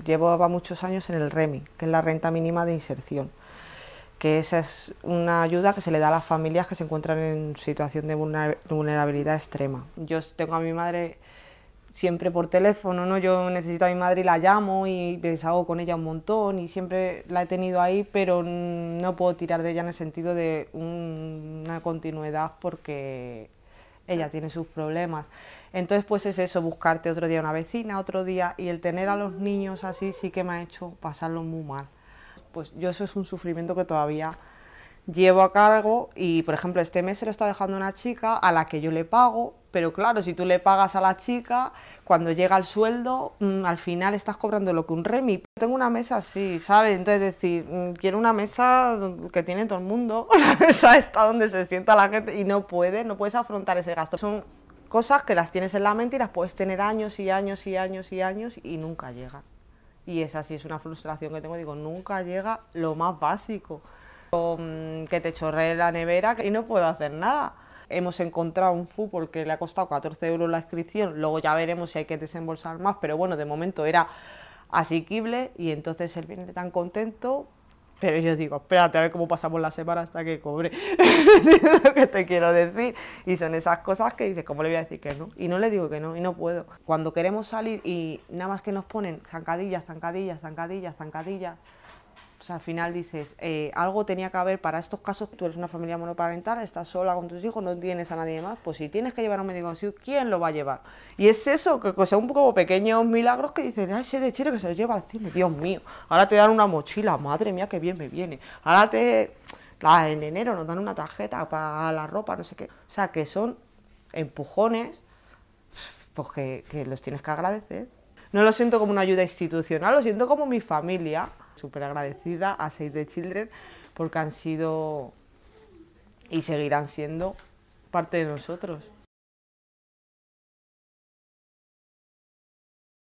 llevaba muchos años en el REMI, que es la renta mínima de inserción, que esa es una ayuda que se le da a las familias que se encuentran en situación de vulnerabilidad extrema. Yo tengo a mi madre siempre por teléfono, ¿no? Yo necesito a mi madre y la llamo y me desahogo con ella un montón y siempre la he tenido ahí, pero no puedo tirar de ella en el sentido de una continuidad porque ella tiene sus problemas. Entonces pues es eso, buscarte otro día una vecina, otro día, y el tener a los niños así sí que me ha hecho pasarlo muy mal. Pues yo eso es un sufrimiento que todavía llevo a cargo y, por ejemplo, este mes se lo está dejando una chica a la que yo le pago, pero claro, si tú le pagas a la chica, cuando llega el sueldo, al final estás cobrando lo que un REMI. Tengo una mesa así, ¿sabes? Entonces decir, quiero una mesa que tiene todo el mundo, la mesa está donde se sienta la gente y no puedes afrontar ese gasto. Son cosas que las tienes en la mente y las puedes tener años y años y años y años y nunca llegan. Y esa sí es una frustración que tengo, digo, nunca llega lo más básico. O, que te chorree la nevera y no puedo hacer nada. Hemos encontrado un fútbol que le ha costado 14 € la inscripción, luego ya veremos si hay que desembolsar más, pero bueno, de momento era asequible y entonces él viene tan contento, pero yo digo, espérate a ver cómo pasamos la semana hasta que cobre. Es lo que te quiero decir. Y son esas cosas que dices, ¿cómo le voy a decir que no? Y no le digo que no, y no puedo. Cuando queremos salir y nada más que nos ponen zancadillas, zancadillas, zancadillas, zancadillas, pues al final dices, algo tenía que haber para estos casos. Tú eres una familia monoparental, estás sola con tus hijos, no tienes a nadie más, pues si tienes que llevar a un médico consigo, ¿quién lo va a llevar? Y es eso, que son un poco pequeños milagros que dicen, ay, ese de Chile que se los lleva al cine, Dios mío, ahora te dan una mochila, madre mía, qué bien me viene, ahora en enero nos dan una tarjeta para la ropa, no sé qué, o sea, que son empujones, pues que los tienes que agradecer. No lo siento como una ayuda institucional, lo siento como mi familia. Súper agradecida a Save the Children porque han sido y seguirán siendo parte de nosotros.